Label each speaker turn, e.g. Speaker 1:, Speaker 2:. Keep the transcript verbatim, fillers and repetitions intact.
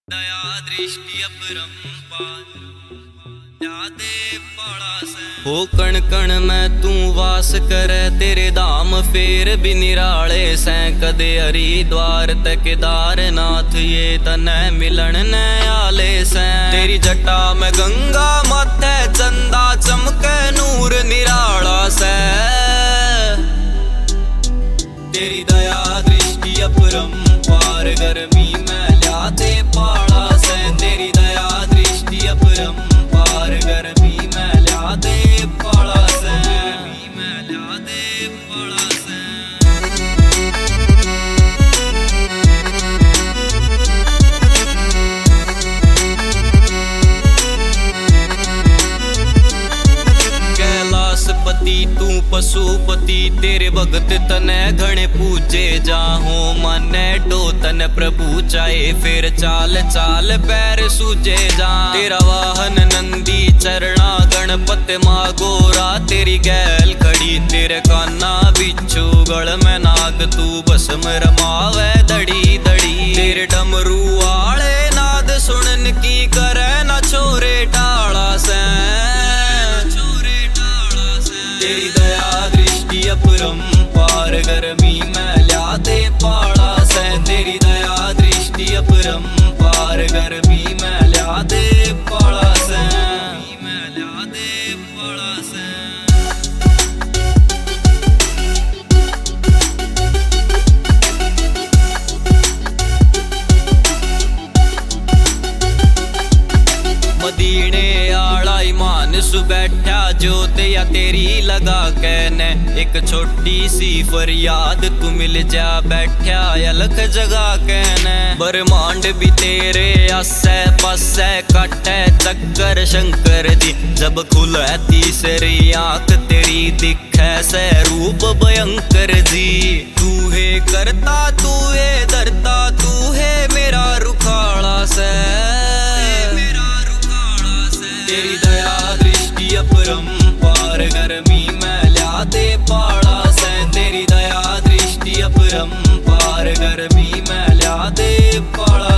Speaker 1: दया दृष्टि अपरंपार हो कण कण में तू वास करे तेरे धाम फेर भी निराले सैं कदे हरिद्वार ते केदारनाथ ये तने मिलन ने आले सैं तेरी जटा में गंगा माथे चंदा चमके नूर निराला से तेरी दया दृष्टि अपरंपार गर्मी में ल्याते पाड़ा से तेरी दया दृष्टि अपरंपार गर्मी में ल्याते पाड़ा से गर्मी में ल्याते पाड़ा से कैलाशपति तू पशुपति तेरे भगत तने घणे पूजे जाहो माने डो तन प्रभु चाहे फिर चाल चाल पैर सूजे जा तेरा वाहन नंदी चरणा गणपत मागोरा तेरी गैल खड़ी तेरे काना बिच्छू गल में नाग तू भस्म रमावे दड़ी दड़ी तेरे डमरू आले नाद सुनन की करे ना छोरे टाला से तेरी दया दृष्टि अपरंपार गर्मी में ल्याते पाड़ा से तेरी दया दृष्टि अपरंपार गर्मी में ल्याते पाड़ा से में ल्याते पाड़ा से मदीने आला ईमान सु बैठा जोत या तेरी लगा कहने एक छोटी सी फरियाद तू मिल जा बैठा अलख जगा कहने ब्रह्मांड भी तेरे आसे पासे काटे चक्कर शंकर जी जब खुले तीसरी आंख तेरी दिखे से रूप भयंकर जी तू है करता तू है धरता तू है मेरा रुखाड़ा से तेरी दया दृष्टि अपरंपार गर्मी में ल्याते पाड़ा से तेरी दया दृष्टि अपरंपार गर्मी में ल्याते पाड़ा